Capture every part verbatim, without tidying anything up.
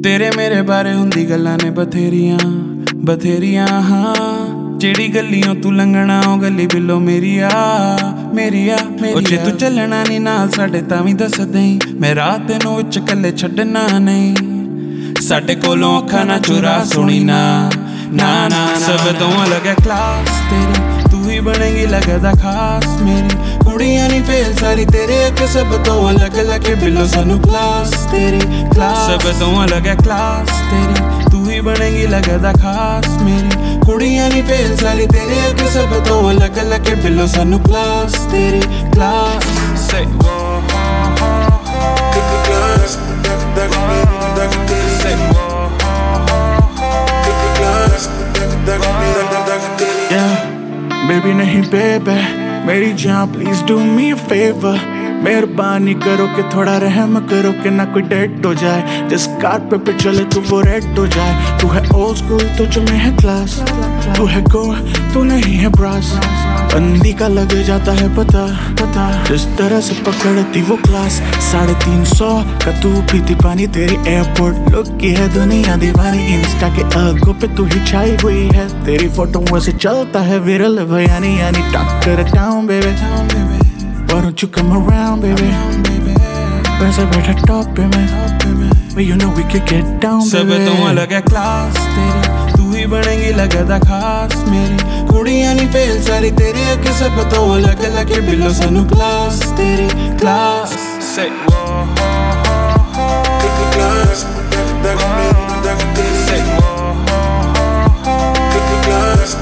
तेरे मेरे बारे हुंदी गल्लां ने बथेरियां बथेरियां हाँ जेड़ी गल्लियों तू लंघना ओ गल्ली बिल्लो मेरी आ मेरी आ मेरी जे तू चलना नी नाल साडे तां वी दस देईं मैं रात तैनूं विच कल्ले छड्डना नहीं साडे कोलों अखां ना चुरा सुनी ना ना ना सब तो अलग है क्लास तेरी तू ही बनेगी लगदा खास मेरी कुड़ियां नी फेल सारी तेरे अगे सब तो अलग अलग है बिल्लो सानू क्लास तेरी क्लास सब तो अलग है क्लास तेरी तू ही बनेगी लगदा खास मेरी कुड़ियां नी फेल सारी तेरे अगे सब तो अलग अलग है बिल्लो सानू क्लास तेरी class say whoa class say whoa yeah baby nahi baby मेरी जान please do me a favour मेहरबानी करो कि थोड़ा रहम करो कि ना कोई डेड हो जाए जिस कारपेट पे चले तू वो रेड हो जाए तू है ओल्ड स्कूल तुझ में है क्लास तू है गोर तू नहीं है ब्रास बंदी का लग जाता है पता पता जिस तरह से पकड़ती वो क्लास साढ़े तीन सौ का तू पीती पानी तेरी एयरपोर्ट लुक की है दुनिया दीवानी इंस्टा के आगों पे तू ही छाई हुई है तेरी फोटो से चलता है विरल बयानी यानी टक्कर town baby Why don't you come around, baby? वैसे बैठा टॉप पे मैं But you know we could get down, baby सब तो अलग है क्लास तेरी तू ही बनेगी लगदा खास मेरी कुड़ियां नी फेल सारी तेरे अगे सब तो अलग अलग है बिल्लो सानू क्लास तेरी class say whoa class say whoa class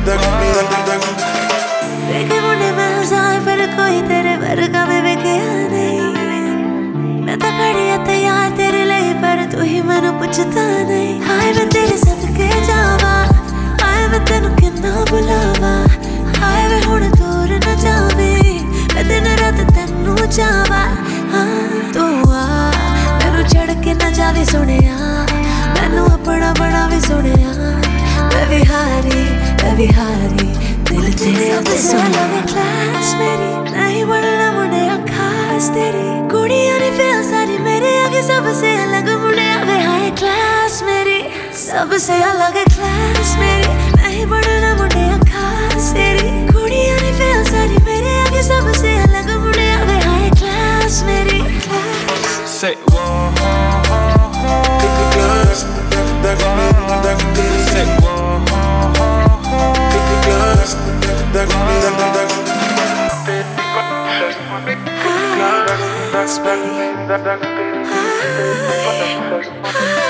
देखे मुंडे मैं हज़ार पर कोई तेरे वर्गा में वेखिया नहीं मैं तां खड़ी आ तैयार तेरे लिए पर तू ही मैनू पुछदा नहीं हाय मैं तेरे सदके जावा हाय मैं तेनू किन्ना बुलावा हाय मैं हुण दूर न जावे मैं दिन रात तेनू चावा हाँ तू आ मैनू छड़ के न जावे सुनिया मैनू अपना बनावे सुनिया मैं विहारी मैं विहारी दिल तेरे अगे सोना क्लास मेरी नहीं बनना मुंडे खास तेरी कुड़ियां नी फेल सारी मेरे आगे सबसे अलग मुंडे वे हाय क्लास मेरी सबसे अलग क्लास मेरी नहीं बनना मुंडे खास तेरी कुड़ियां नी फेल सारी मेरे आगे सबसे अलग मुंडे वे हाय क्लास मेरी say whoa class say whoa Class, baby.